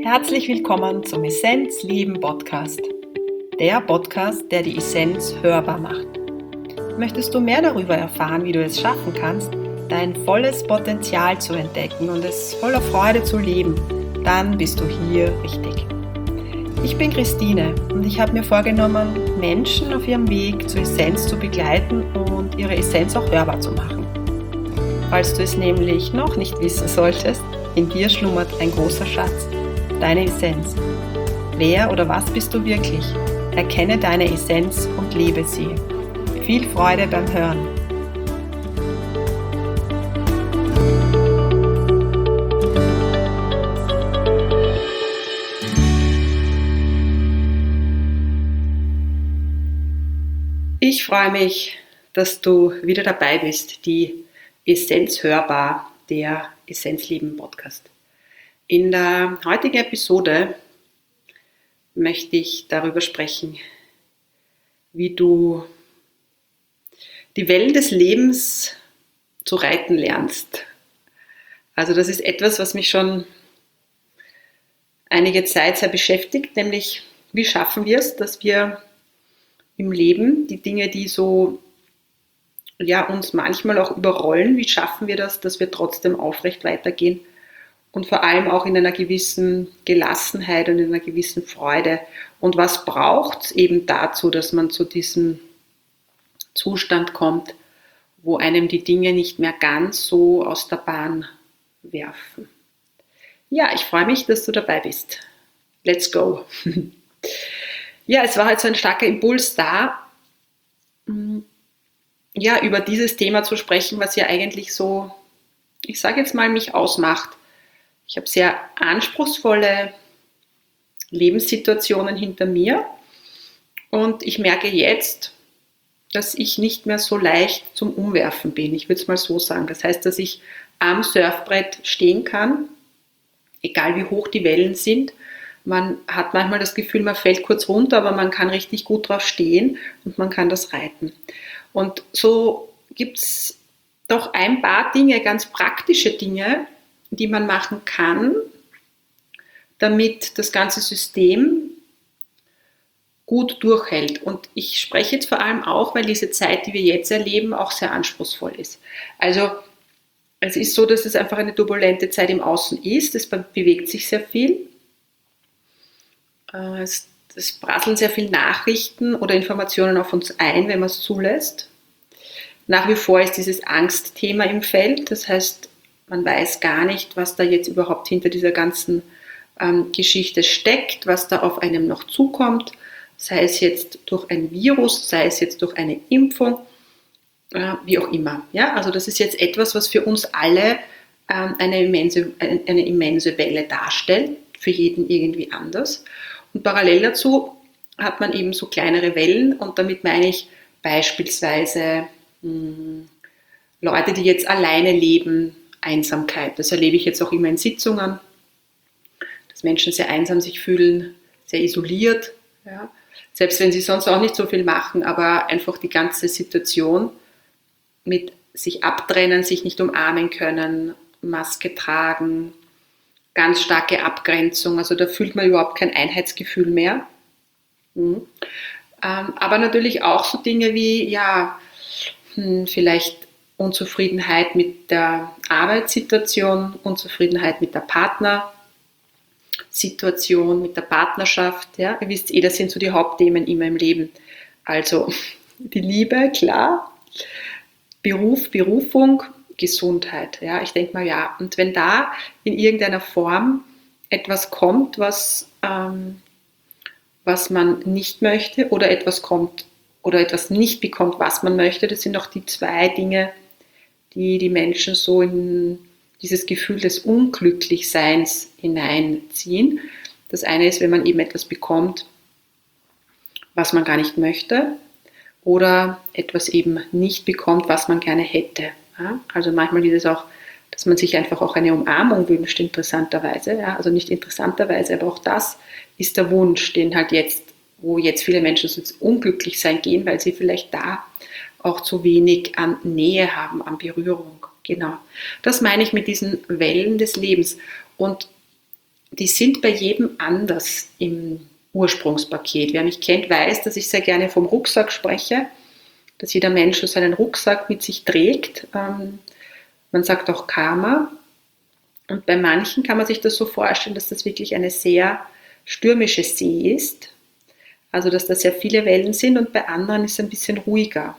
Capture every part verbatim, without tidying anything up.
Herzlich willkommen zum Essenz Leben Podcast. Der Podcast, der die Essenz hörbar macht. Möchtest du mehr darüber erfahren, wie du es schaffen kannst, dein volles Potenzial zu entdecken und es voller Freude zu leben, dann bist du hier richtig. Ich bin Christine und ich habe mir vorgenommen, Menschen auf ihrem Weg zur Essenz zu begleiten und ihre Essenz auch hörbar zu machen. Falls du es nämlich noch nicht wissen solltest, in dir schlummert ein großer Schatz, deine Essenz. Wer oder was bist du wirklich? Erkenne deine Essenz und lebe sie. Viel Freude beim Hören. Ich freue mich, dass du wieder dabei bist, die Essenz hörbar, der Essenzleben Podcast. In der heutigen Episode möchte ich darüber sprechen, wie du die Wellen des Lebens zu reiten lernst. Also das ist etwas, was mich schon einige Zeit sehr beschäftigt, nämlich wie schaffen wir es, dass wir im Leben die Dinge, die so ja, uns manchmal auch überrollen, wie schaffen wir das, dass wir trotzdem aufrecht weitergehen und vor allem auch in einer gewissen Gelassenheit und in einer gewissen Freude. Und was braucht es eben dazu, dass man zu diesem Zustand kommt, wo einem die Dinge nicht mehr ganz so aus der Bahn werfen. Ja, ich freue mich, dass du dabei bist. Let's go! Ja, es war halt so ein starker Impuls da, ja, über dieses Thema zu sprechen, was ja eigentlich so, ich sage jetzt mal, mich ausmacht. Ich habe sehr anspruchsvolle Lebenssituationen hinter mir und ich merke jetzt, dass ich nicht mehr so leicht zum Umwerfen bin. Ich würde es mal so sagen. Das heißt, dass ich am Surfbrett stehen kann, egal wie hoch die Wellen sind. Man hat manchmal das Gefühl, man fällt kurz runter, aber man kann richtig gut drauf stehen und man kann das reiten. Und so gibt es doch ein paar Dinge, ganz praktische Dinge, die man machen kann, damit das ganze System gut durchhält. Und ich spreche jetzt vor allem auch, weil diese Zeit, die wir jetzt erleben, auch sehr anspruchsvoll ist. Also es ist so, dass es einfach eine turbulente Zeit im Außen ist. Es bewegt sich sehr viel. Es, es prasseln sehr viele Nachrichten oder Informationen auf uns ein, wenn man es zulässt. Nach wie vor ist dieses Angstthema im Feld. Das heißt, man weiß gar nicht, was da jetzt überhaupt hinter dieser ganzen ähm, Geschichte steckt, was da auf einem noch zukommt, sei es jetzt durch ein Virus, sei es jetzt durch eine Impfung, äh, wie auch immer. Ja, also das ist jetzt etwas, was für uns alle ähm, eine, immense, eine, eine immense Welle darstellt, für jeden irgendwie anders. Und parallel dazu hat man eben so kleinere Wellen und damit meine ich beispielsweise mh, Leute, die jetzt alleine leben, Einsamkeit. Das erlebe ich jetzt auch immer in Sitzungen, dass Menschen sehr einsam sich fühlen, sehr isoliert, ja. Selbst wenn sie sonst auch nicht so viel machen, aber einfach die ganze Situation mit sich abtrennen, sich nicht umarmen können, Maske tragen, ganz starke Abgrenzung, also da fühlt man überhaupt kein Einheitsgefühl mehr. Mhm. Ähm, aber natürlich auch so Dinge wie, ja, hm, vielleicht Unzufriedenheit mit der Arbeitssituation, Unzufriedenheit mit der Partnersituation, mit der Partnerschaft. Ja? Ihr wisst eh, das sind so die Hauptthemen immer im Leben. Also die Liebe, klar, Beruf, Berufung, Gesundheit. Ja? Ich denke mal, ja, und wenn da in irgendeiner Form etwas kommt, was, ähm, was man nicht möchte oder etwas kommt oder etwas nicht bekommt, was man möchte, das sind auch die zwei Dinge, die die Menschen so in dieses Gefühl des Unglücklichseins hineinziehen. Das eine ist, wenn man eben etwas bekommt, was man gar nicht möchte, oder etwas eben nicht bekommt, was man gerne hätte. Ja? Also manchmal ist es auch, dass man sich einfach auch eine Umarmung wünscht, interessanterweise. Ja? Also nicht interessanterweise, aber auch das ist der Wunsch, den halt jetzt, wo jetzt viele Menschen so ins Unglücklichsein gehen, weil sie vielleicht da auch zu wenig an Nähe haben, an Berührung. Genau. Das meine ich mit diesen Wellen des Lebens. Und die sind bei jedem anders im Ursprungspaket. Wer mich kennt, weiß, dass ich sehr gerne vom Rucksack spreche, dass jeder Mensch so seinen Rucksack mit sich trägt. Ähm, man sagt auch Karma. Und bei manchen kann man sich das so vorstellen, dass das wirklich eine sehr stürmische See ist. Also dass da sehr viele Wellen sind, und bei anderen ist es ein bisschen ruhiger.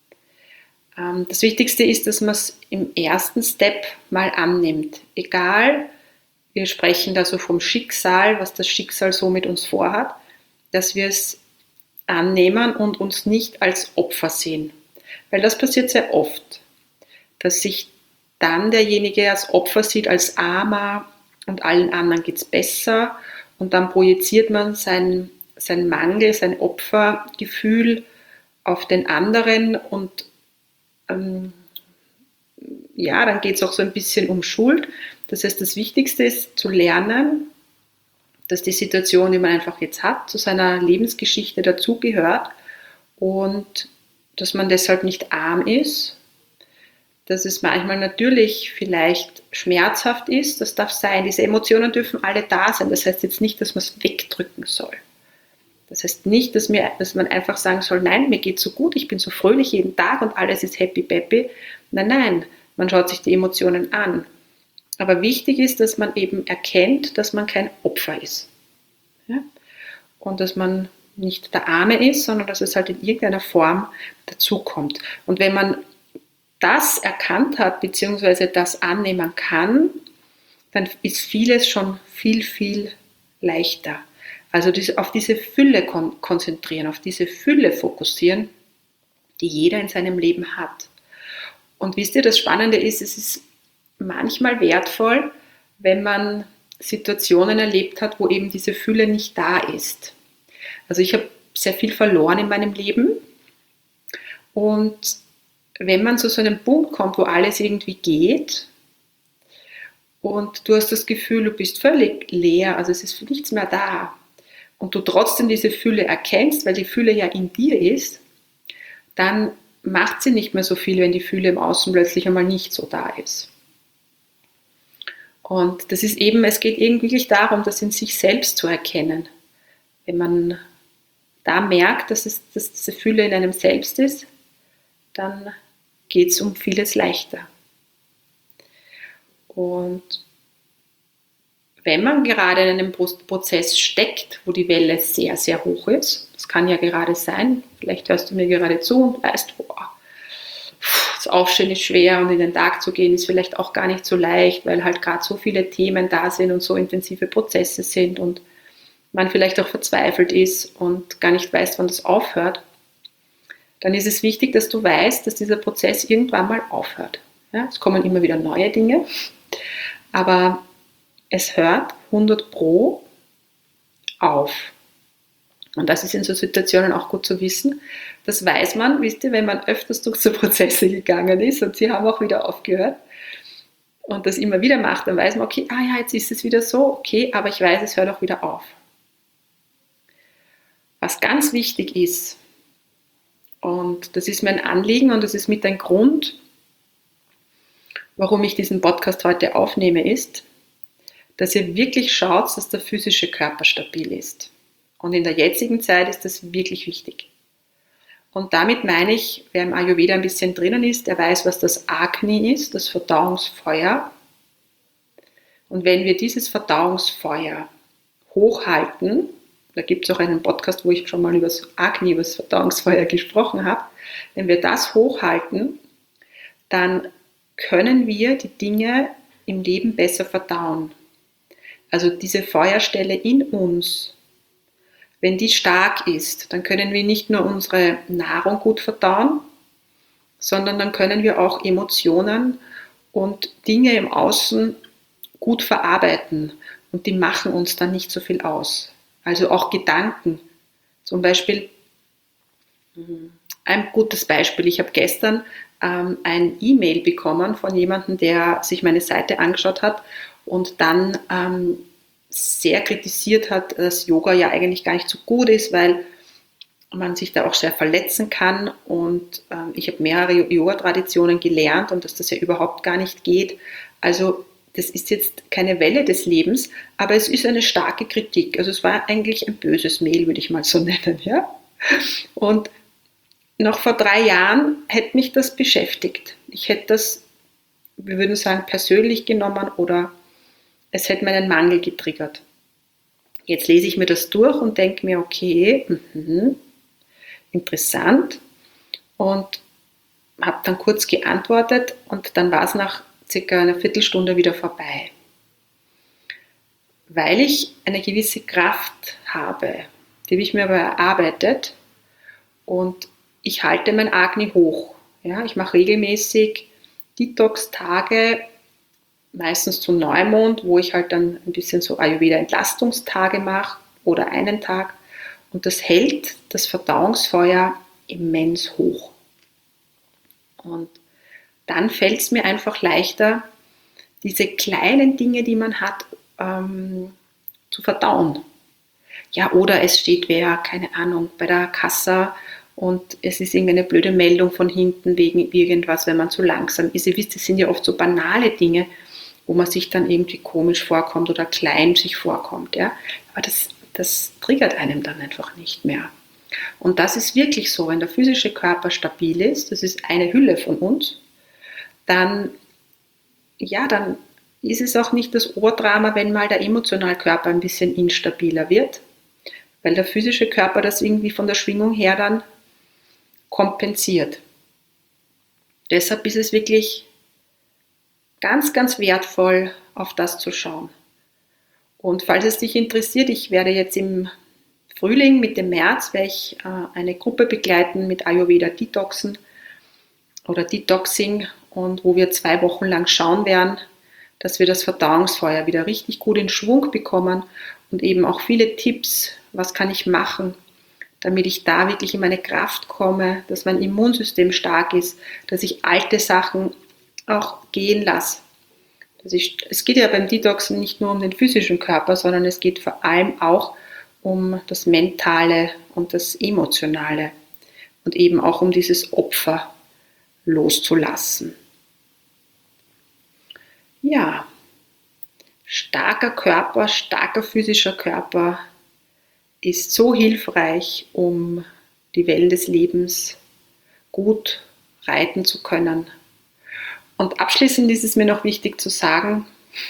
Ähm, das Wichtigste ist, dass man es im ersten Step mal annimmt. Egal, wir sprechen da so vom Schicksal, was das Schicksal so mit uns vorhat, dass wir es annehmen und uns nicht als Opfer sehen. Weil das passiert sehr oft, dass sich dann derjenige als Opfer sieht, als Armer, und allen anderen geht es besser, und dann projiziert man sein, sein Mangel, sein Opfergefühl auf den anderen, und ähm, ja, dann geht es auch so ein bisschen um Schuld. Das heißt, das Wichtigste ist zu lernen, dass die Situation, die man einfach jetzt hat, zu seiner Lebensgeschichte dazugehört, und dass man deshalb nicht arm ist, dass es manchmal natürlich vielleicht schmerzhaft ist, das darf sein. Diese Emotionen dürfen alle da sein. Das heißt jetzt nicht, dass man es wegdrücken soll. Das heißt nicht, dass, mir, dass man einfach sagen soll, nein, mir geht so gut, ich bin so fröhlich jeden Tag und alles ist happy peppy. Nein, nein, man schaut sich die Emotionen an. Aber wichtig ist, dass man eben erkennt, dass man kein Opfer ist. Ja? Und dass man nicht der Arme ist, sondern dass es halt in irgendeiner Form dazukommt. Und wenn man das erkannt hat, beziehungsweise das annehmen kann, dann ist vieles schon viel, viel leichter. Also auf diese Fülle konzentrieren, auf diese Fülle fokussieren, die jeder in seinem Leben hat. Und wisst ihr, das Spannende ist, es ist manchmal wertvoll, wenn man Situationen erlebt hat, wo eben diese Fülle nicht da ist. Also ich habe sehr viel verloren in meinem Leben, und wenn man zu so einem Punkt kommt, wo alles irgendwie geht und du hast das Gefühl, du bist völlig leer, also es ist nichts mehr da, und du trotzdem diese Fülle erkennst, weil die Fülle ja in dir ist, dann macht sie nicht mehr so viel, wenn die Fülle im Außen plötzlich einmal nicht so da ist. Und das ist eben, es geht eben wirklich darum, das in sich selbst zu erkennen. Wenn man da merkt, dass, es, dass diese Fülle in einem selbst ist, dann geht es um vieles leichter. Und wenn man gerade in einem Prozess steckt, wo die Welle sehr, sehr hoch ist, das kann ja gerade sein, vielleicht hörst du mir gerade zu und weißt, boah, das Aufstehen ist schwer und in den Tag zu gehen ist vielleicht auch gar nicht so leicht, weil halt gerade so viele Themen da sind und so intensive Prozesse sind und man vielleicht auch verzweifelt ist und gar nicht weiß, wann das aufhört, dann ist es wichtig, dass du weißt, dass dieser Prozess irgendwann mal aufhört. Ja, es kommen immer wieder neue Dinge, aber es hört hundert Pro auf. Und das ist in so Situationen auch gut zu wissen. Das weiß man, wisst ihr, wenn man öfters durch so Prozesse gegangen ist und sie haben auch wieder aufgehört und das immer wieder macht, dann weiß man, okay, ah ja, jetzt ist es wieder so, okay, aber ich weiß, es hört auch wieder auf. Was ganz wichtig ist, und das ist mir ein Anliegen und das ist mit ein Grund, warum ich diesen Podcast heute aufnehme, ist, dass ihr wirklich schaut, dass der physische Körper stabil ist. Und in der jetzigen Zeit ist das wirklich wichtig. Und damit meine ich, wer im Ayurveda ein bisschen drinnen ist, der weiß, was das Agni ist, das Verdauungsfeuer. Und wenn wir dieses Verdauungsfeuer hochhalten, da gibt es auch einen Podcast, wo ich schon mal über das Agni, über das Verdauungsfeuer gesprochen habe, wenn wir das hochhalten, dann können wir die Dinge im Leben besser verdauen. Also diese Feuerstelle in uns, wenn die stark ist, dann können wir nicht nur unsere Nahrung gut verdauen, sondern dann können wir auch Emotionen und Dinge im Außen gut verarbeiten und die machen uns dann nicht so viel aus. Also auch Gedanken. Zum Beispiel, ein gutes Beispiel, ich habe gestern ähm, ein E-Mail bekommen von jemandem, der sich meine Seite angeschaut hat und dann ähm, sehr kritisiert hat, dass Yoga ja eigentlich gar nicht so gut ist, weil man sich da auch sehr verletzen kann und ähm, ich habe mehrere Yoga-Traditionen gelernt und dass das ja überhaupt gar nicht geht. Also das ist jetzt keine Welle des Lebens, aber es ist eine starke Kritik. Also es war eigentlich ein böses Mail, würde ich mal so nennen. Ja? Und noch vor drei Jahren hätte mich das beschäftigt. Ich hätte das, wir würden sagen, persönlich genommen oder es hätte meinen Mangel getriggert. Jetzt lese ich mir das durch und denke mir, okay, mh, interessant, und habe dann kurz geantwortet und dann war es nach circa einer Viertelstunde wieder vorbei. Weil ich eine gewisse Kraft habe, die habe ich mir aber erarbeitet, und ich halte mein Agni hoch. Ja, ich mache regelmäßig Detox-Tage, meistens zum Neumond, wo ich halt dann ein bisschen so Ayurveda-Entlastungstage mache oder einen Tag, und das hält das Verdauungsfeuer immens hoch. Und dann fällt es mir einfach leichter, diese kleinen Dinge, die man hat, ähm, zu verdauen. Ja, oder es steht wer, keine Ahnung, bei der Kassa und es ist irgendeine blöde Meldung von hinten wegen irgendwas, wenn man zu langsam ist. Ihr wisst, das sind ja oft so banale Dinge, wo man sich dann irgendwie komisch vorkommt oder klein sich vorkommt. Ja? Aber das, das triggert einem dann einfach nicht mehr. Und das ist wirklich so, wenn der physische Körper stabil ist, das ist eine Hülle von uns, dann, ja, dann ist es auch nicht das Oberdrama, wenn mal der emotionale Körper ein bisschen instabiler wird, weil der physische Körper das irgendwie von der Schwingung her dann kompensiert. Deshalb ist es wirklich ganz, ganz wertvoll, auf das zu schauen. Und falls es dich interessiert, ich werde jetzt im Frühling, Mitte März, werde ich äh, eine Gruppe begleiten mit Ayurveda Detoxen oder Detoxing, und wo wir zwei Wochen lang schauen werden, dass wir das Verdauungsfeuer wieder richtig gut in Schwung bekommen und eben auch viele Tipps, was kann ich machen, damit ich da wirklich in meine Kraft komme, dass mein Immunsystem stark ist, dass ich alte Sachen auch gehen lasse. Dass ich, es geht ja beim Detoxen nicht nur um den physischen Körper, sondern es geht vor allem auch um das Mentale und das Emotionale und eben auch um dieses Opfer loszulassen. Ja, starker Körper, starker physischer Körper ist so hilfreich, um die Wellen des Lebens gut reiten zu können. Und abschließend ist es mir noch wichtig zu sagen,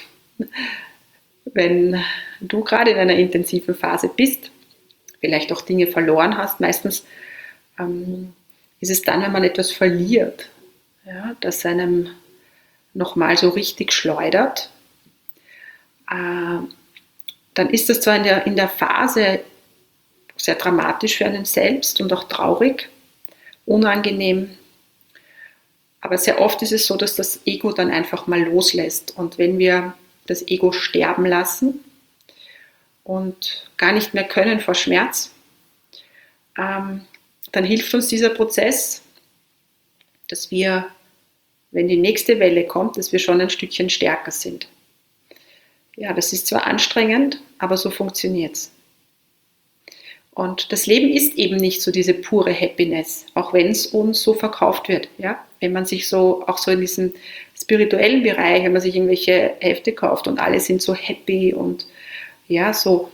wenn du gerade in einer intensiven Phase bist, vielleicht auch Dinge verloren hast, meistens ähm, ist es dann, wenn man etwas verliert, ja, das einem nochmal so richtig schleudert, äh, dann ist das zwar in der, in der Phase sehr dramatisch für einen selbst und auch traurig, unangenehm, aber sehr oft ist es so, dass das Ego dann einfach mal loslässt. Und wenn wir das Ego sterben lassen und gar nicht mehr können vor Schmerz, ähm, dann hilft uns dieser Prozess, dass wir, wenn die nächste Welle kommt, dass wir schon ein Stückchen stärker sind. Ja, das ist zwar anstrengend, aber so funktioniert es. Und das Leben ist eben nicht so diese pure Happiness, auch wenn es uns so verkauft wird. Ja? Wenn man sich so, auch so in diesem spirituellen Bereich, wenn man sich irgendwelche Hefte kauft und alle sind so happy und ja, so,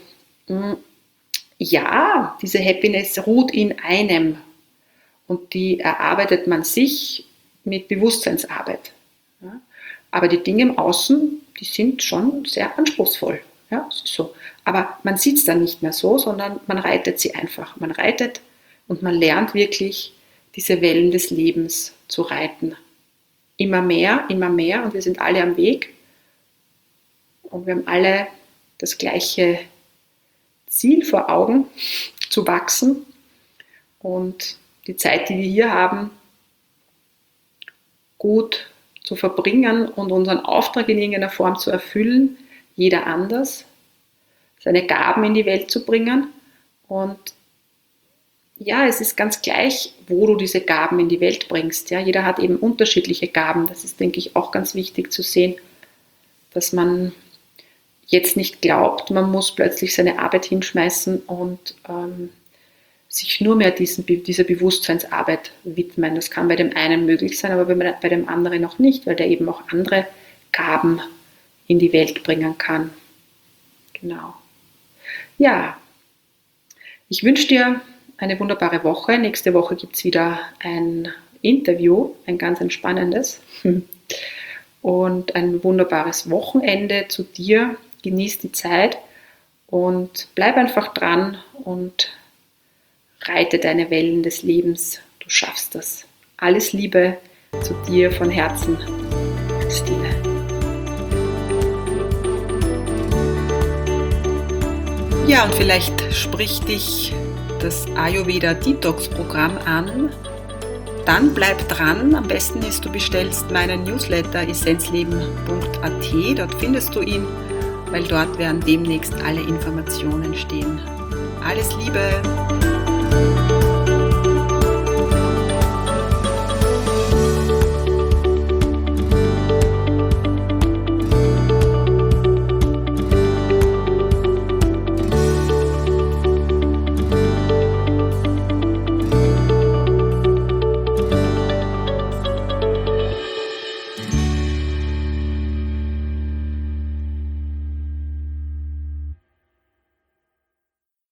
ja, diese Happiness ruht in einem und die erarbeitet man sich mit Bewusstseinsarbeit. Ja? Aber die Dinge im Außen, die sind schon sehr anspruchsvoll. Ja, es ist so. Aber man sieht es dann nicht mehr so, sondern man reitet sie einfach. Man reitet und man lernt wirklich, diese Wellen des Lebens zu reiten. Immer mehr, immer mehr, und wir sind alle am Weg. Und wir haben alle das gleiche Ziel vor Augen, zu wachsen. Und die Zeit, die wir hier haben, gut zu verbringen und unseren Auftrag in irgendeiner Form zu erfüllen, jeder anders, seine Gaben in die Welt zu bringen. Und ja, es ist ganz gleich, wo du diese Gaben in die Welt bringst. Ja, jeder hat eben unterschiedliche Gaben. Das ist, denke ich, auch ganz wichtig zu sehen, dass man jetzt nicht glaubt, man muss plötzlich seine Arbeit hinschmeißen und ähm, sich nur mehr diesen, dieser Bewusstseinsarbeit widmen. Das kann bei dem einen möglich sein, aber bei dem anderen noch nicht, weil der eben auch andere Gaben in die Welt bringen kann. Genau. Ja, ich wünsche dir eine wunderbare Woche. Nächste Woche gibt es wieder ein Interview, ein ganz entspannendes. Und ein wunderbares Wochenende zu dir. Genieß die Zeit und bleib einfach dran und reite deine Wellen des Lebens. Du schaffst das. Alles Liebe zu dir von Herzen, Stine. Ja, und vielleicht spricht dich das Ayurveda Detox Programm an. Dann bleib dran. Am besten ist, du bestellst meinen Newsletter essenzleben punkt a t. Dort findest du ihn, weil dort werden demnächst alle Informationen stehen. Alles Liebe!